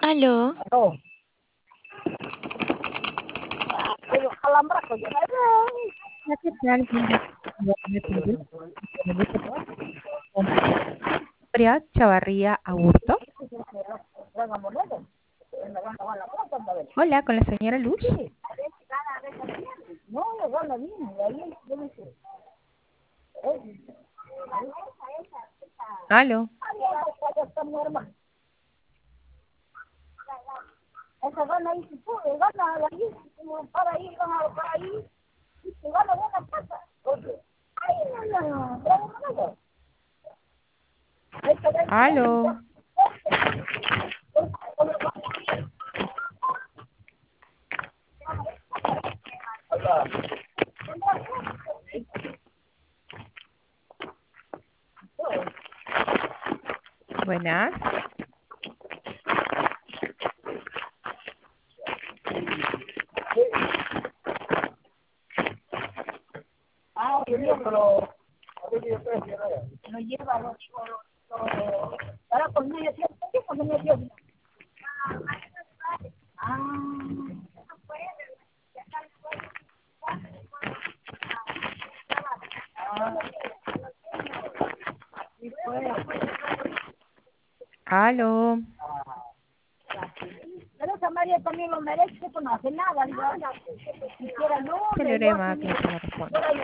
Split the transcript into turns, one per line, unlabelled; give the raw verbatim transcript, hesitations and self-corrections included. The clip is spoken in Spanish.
Aló,
No, pero calambrazo, yo no
Hola, ¿qué tal? Buen día. Me pido con el uso con María Chavarría Aburto.
van a morir. Me van a dar la plata, a ver.
Hola, con la señora Luz.
Sí, no, me van a bien, y ahí yo me sé. Eh,
Aló.
ahí está mi hermano. Esa gana ahí, si puede, gana ahí, como para ahí, gana para ahí, y se gana buena plata. Porque ahí no, no, no, bravo, no, no. Ahí se ve,
Aló. Buenas.
ah, sí, pero lo lleva, lo digo, lo, lo, ahora por medio tiempo, ¿qué por medio tiempo? Ah, sí, pues.
Aló.
Pero esa María también lo merece, pues no hace nada, digo, siquiera no, le dio
Teorema
así,
que no responde.